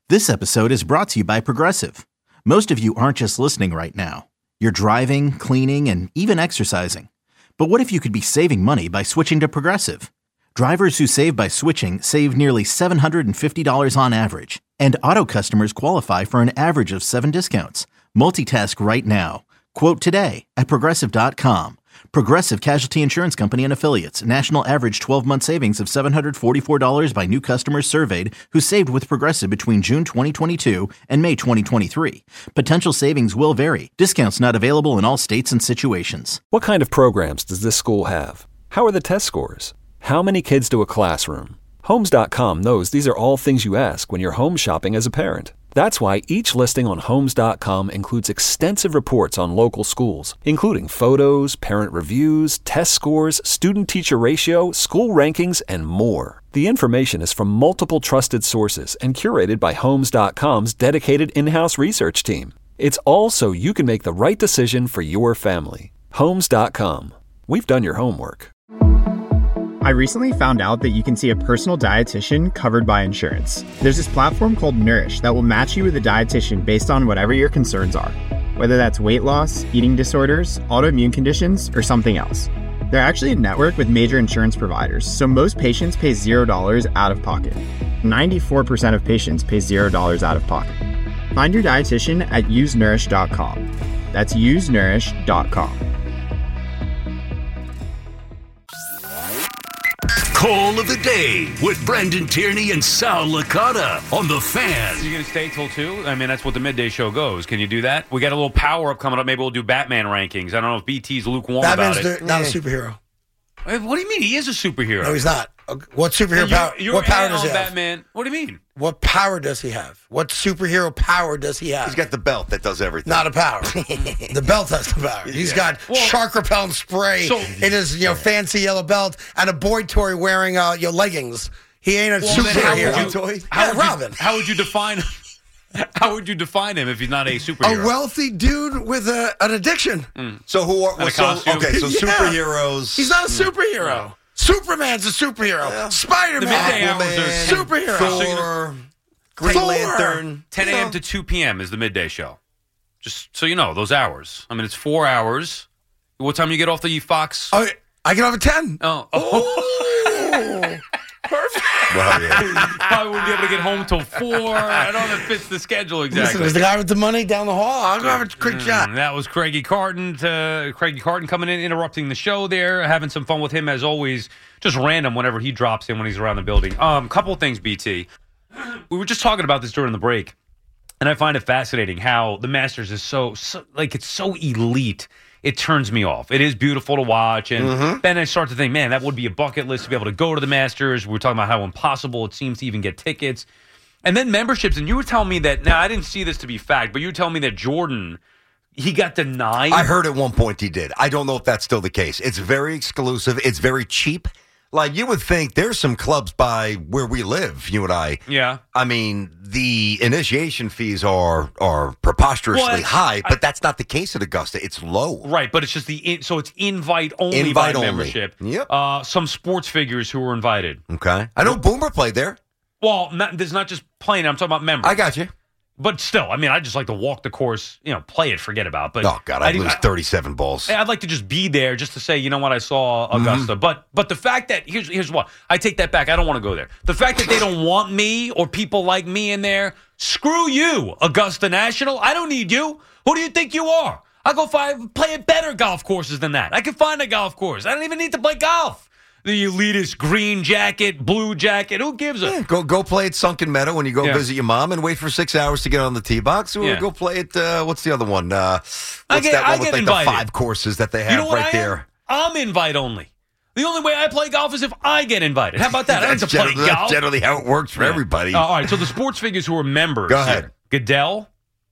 This episode is brought to you by Progressive. Most of you aren't just listening right now. You're driving, cleaning, and even exercising. But what if you could be saving money by switching to Progressive? Drivers who save by switching save nearly $750 on average. And auto customers qualify for an average of 7 discounts. Multitask right now. Quote today at Progressive.com. Progressive Casualty Insurance Company and Affiliates. National average 12-month savings of $744 by new customers surveyed who saved with Progressive between June 2022 and May 2023. Potential savings will vary. Discounts not available in all states and situations. What kind of programs does this school have? How are the test scores? How many kids do a classroom? Homes.com knows these are all things you ask when you're home shopping as a parent. That's why each listing on Homes.com includes extensive reports on local schools, including photos, parent reviews, test scores, student-teacher ratio, school rankings, and more. The information is from multiple trusted sources and curated by Homes.com's dedicated in-house research team. It's all so you can make the right decision for your family. Homes.com. We've done your homework. I recently found out that you can see a personal dietitian covered by insurance. There's this platform called Nourish that will match you with a dietitian based on whatever your concerns are, whether that's weight loss, eating disorders, autoimmune conditions, or something else. They're actually a network with major insurance providers, so most patients pay $0 out of pocket. 94% of patients pay $0 out of pocket. Find your dietitian at usenourish.com. That's usenourish.com. Call of the Day with Brendan Tierney and Sal Licata on The Fan. You going to stay till 2? I mean, that's what the midday show goes. Can you do that? We got a little power up coming up. Maybe we'll do Batman rankings. I don't know if BT's lukewarm about it. Not a superhero. What do you mean? He is a superhero. No, he's not. What superhero power? What power does he have? Batman. What do you mean? What power does he have? What superhero power does he have? He's got the belt that does everything. Not a power. The belt has the power. He's got shark repellent spray in his fancy yellow belt and a boy toy wearing leggings. He ain't a superhero. Robin. How would you define? How would you define him if he's not a superhero? A wealthy dude with an addiction. So who are superheroes? He's not a superhero. Superman's a superhero. Yeah. Spider-Man. The midday hours are superhero. Thor. Green Lantern. 10 a.m. to 2 p.m. is the midday show. Just so you know, those hours. I mean, it's 4 hours. What time do you get off the Fox? Oh, I get off at 10. Oh. Perfect. Well, yeah. Probably wouldn't be able to get home till 4. I don't know if it fits the schedule exactly. Listen, there's the guy with the money down the hall. I'll go have a quick shot. That was Craigie Carton. Craigie Carton coming in, interrupting the show there, having some fun with him as always. Just random whenever he drops in when he's around the building. Couple of things, BT. We were just talking about this during the break, and I find it fascinating how the Masters is so it's so elite. It turns me off. It is beautiful to watch. And then I start to think, man, that would be a bucket list to be able to go to the Masters. We were talking about how impossible it seems to even get tickets. And then memberships. And you were telling me that, now I didn't see this to be fact, but you were telling me that Jordan, he got denied. I heard at one point he did. I don't know if that's still the case. It's very exclusive. It's very cheap. Like, you would think there's some clubs by where we live, you and I. Yeah. I mean, the initiation fees are preposterously high, but that's not the case at Augusta. It's low. Right, but it's just so it's invite only membership. Yep. Some sports figures who were invited. Okay. I know Boomer played there. Well, there's not just playing. I'm talking about members. I got you. But still, I mean, I just like to walk the course, play it, forget about. But oh, God, I'd lose 37 balls. I'd like to just be there just to say, you know what, I saw Augusta. But the fact that, here's what, I take that back. I don't want to go there. The fact that they don't want me or people like me in there, screw you, Augusta National. I don't need you. Who do you think you are? I'll go play at better golf courses than that. I can find a golf course. I don't even need to play golf. The elitist green jacket, blue jacket. Who gives a... Yeah, go play at Sunken Meadow when you go visit your mom and wait for 6 hours to get on the tee box. Or go play at, what's the other one? What's that one with the 5 courses that they have there? I'm invite only. The only way I play golf is if I get invited. How about that? I don't have to play golf. That's generally how it works for everybody. All right, so the sports figures who are members. Go ahead. Goodell.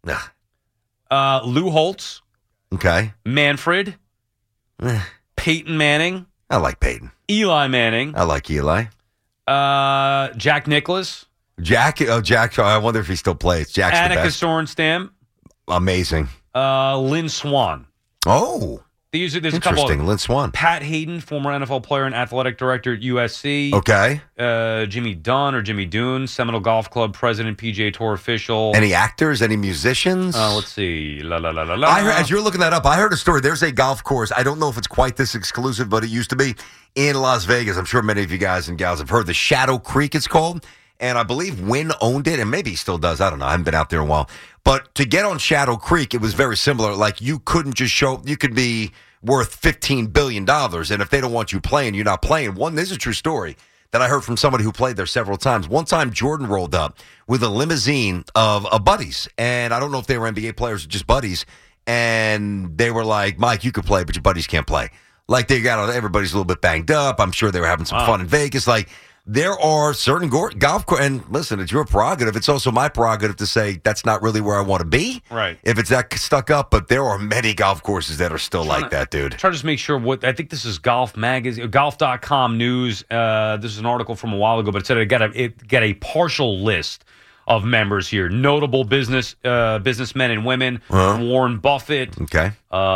Lou Holtz. Okay. Manfred. Peyton Manning. I like Peyton. Eli Manning. I like Eli. Jack Nicklaus. Jack. I wonder if he still plays. Jack's the Annika best. Sorenstam. Amazing. Lynn Swan. Oh. There's a couple of Lynn Swann. Pat Hayden, former NFL player and athletic director at USC. Okay. Jimmy Dunn or Jimmy Dune, Seminole Golf Club president, PGA Tour official. Any actors? Any musicians? Let's see. As you're looking that up, I heard a story. There's a golf course. I don't know if it's quite this exclusive, but it used to be in Las Vegas. I'm sure many of you guys and gals have heard the Shadow Creek, it's called. And I believe Wynn owned it, and maybe he still does. I don't know. I haven't been out there in a while. But to get on Shadow Creek, it was very similar. Like, you couldn't just show – you could be worth $15 billion, and if they don't want you playing, you're not playing. This is a true story that I heard from somebody who played there several times. One time, Jordan rolled up with a limousine of buddies, and I don't know if they were NBA players or just buddies, and they were like, Mike, you could play, but your buddies can't play. Like, everybody's a little bit banged up. I'm sure they were having some fun in Vegas. Like, there are certain golf courses, and listen, it's your prerogative. It's also my prerogative to say that's not really where I want to be. Right. If it's that stuck up, but there are many golf courses that are still like that, dude. Try to just make sure I think this is Golf Magazine, Golf.com news. This is an article from a while ago, but it said it got a partial list of members here. Notable businessmen and women. Warren Buffett. Okay.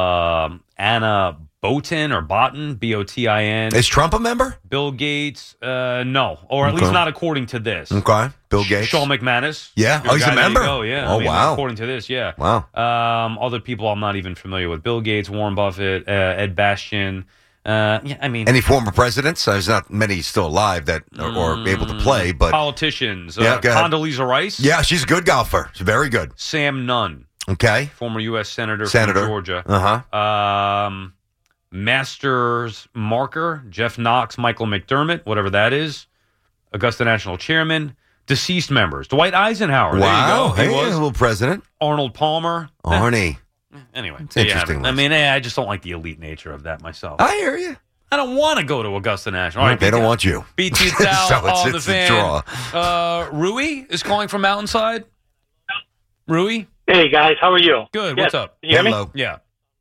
Anna Botin or Botin, B-O-T-I-N. Is Trump a member? Bill Gates, no. Or at least not according to this. Okay. Bill Gates. Sean McManus. Yeah. Oh, he's a member? Oh, yeah. Wow. According to this, yeah. Wow. Other people I'm not even familiar with. Bill Gates, Warren Buffett, Ed Bastian. Any former presidents? There's not many still alive that are able to play, but politicians. Yeah, Condoleezza Rice. Yeah, she's a good golfer. She's very good. Sam Nunn. Okay. Former U.S. Senator from Georgia. Uh-huh. Masters marker, Jeff Knox, Michael McDermott, whatever that is. Augusta National Chairman. Deceased members. Dwight Eisenhower. Wow. There you go. He was a little president. Arnold Palmer. Arnie. Anyway. It's interesting. I mean, I just don't like the elite nature of that myself. I hear you. I don't want to go to Augusta National. Right, they don't want you. BT Thal so on the it's fan. A draw. Rui is calling from Mountainside. Rui? Hey, guys. How are you? Good. Yes. What's up? Hello. Yeah.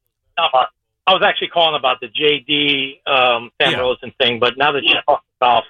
I was actually calling about the JD Sam Rosen thing, but now that you're talking golf,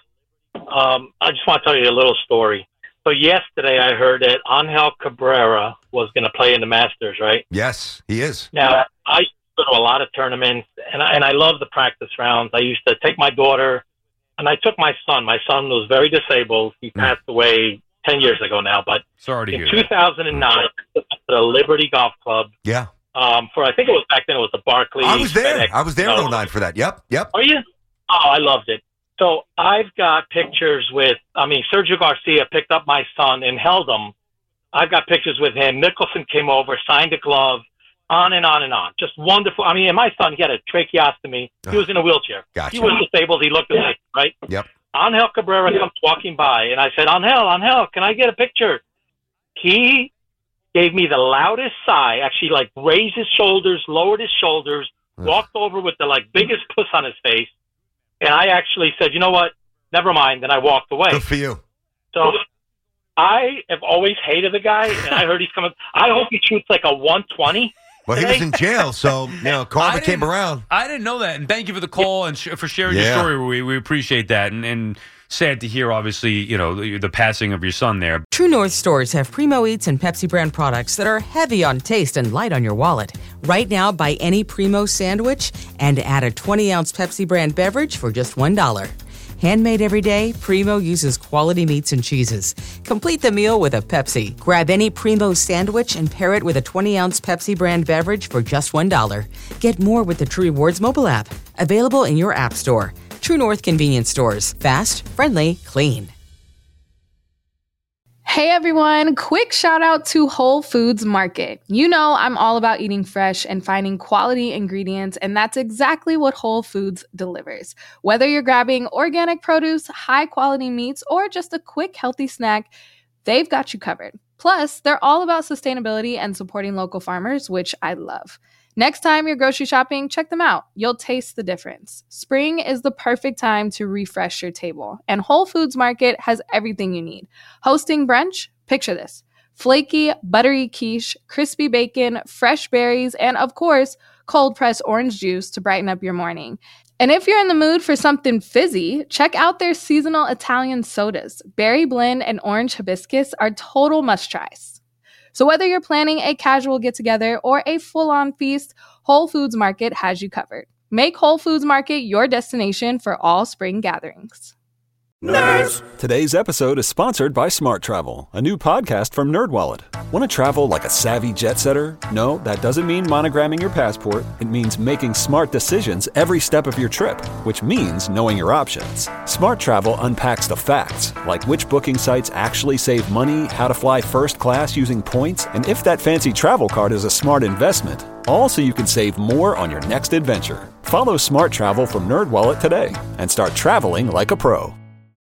I just want to tell you a little story. So yesterday I heard that Angel Cabrera was going to play in the Masters, right? Yes, he is. Now, I used to go to a lot of tournaments, and I love the practice rounds. I used to take my daughter, and I took my son. My son was very disabled. He passed away 10 years ago now, but sorry to hear in 2009, at the Liberty Golf Club. Yeah. I think it was back then, it was the Barclays. I was there. FedEx, I was there in 2009 for that. Yep. Are you? Oh, I loved it. So I've got pictures Sergio Garcia picked up my son and held him. I've got pictures with him. Mickelson came over, signed a glove, on and on and on. Just wonderful. And my son, he had a tracheostomy. He was in a wheelchair. Gotcha. He was disabled. He looked like, right? Yep. Angel Cabrera comes walking by, and I said, Angel, can I get a picture? He gave me the loudest sigh, actually raised his shoulders, lowered his shoulders, walked over with the biggest puss on his face. And I actually said, you know what? Never mind. Then I walked away. Good for you. So I have always hated the guy, and I heard he's coming. I hope he shoots a 120. Well, he was in jail, so karma came around. I didn't know that, and thank you for the call and for sharing your story. We appreciate that, and sad to hear, obviously, the passing of your son there. True North stores have Primo Eats and Pepsi brand products that are heavy on taste and light on your wallet. Right now, buy any Primo sandwich and add a 20-ounce Pepsi brand beverage for just $1. Handmade every day, Primo uses quality meats and cheeses. Complete the meal with a Pepsi. Grab any Primo sandwich and pair it with a 20-ounce Pepsi brand beverage for just $1. Get more with the True Rewards mobile app. Available in your app store. True North convenience stores. Fast, friendly, clean. Hey everyone, quick shout out to Whole Foods Market. You know I'm all about eating fresh and finding quality ingredients, and that's exactly what Whole Foods delivers. Whether you're grabbing organic produce, high quality meats, or just a quick healthy snack, they've got you covered. Plus, they're all about sustainability and supporting local farmers, which I love. Next time you're grocery shopping, check them out. You'll taste the difference. Spring is the perfect time to refresh your table, and Whole Foods Market has everything you need. Hosting brunch? Picture this. Flaky, buttery quiche, crispy bacon, fresh berries, and of course, cold-pressed orange juice to brighten up your morning. And if you're in the mood for something fizzy, check out their seasonal Italian sodas. Berry blend and orange hibiscus are total must-tries. So whether you're planning a casual get-together or a full-on feast, Whole Foods Market has you covered. Make Whole Foods Market your destination for all spring gatherings. Nerds! Today's episode is sponsored by Smart Travel, a new podcast from NerdWallet. Want to travel like a savvy jet setter? No, that doesn't mean monogramming your passport. It means making smart decisions every step of your trip, which means knowing your options. Smart Travel unpacks the facts, like which booking sites actually save money, how to fly first class using points, and if that fancy travel card is a smart investment. All so you can save more on your next adventure. Follow Smart Travel from NerdWallet today and start traveling like a pro.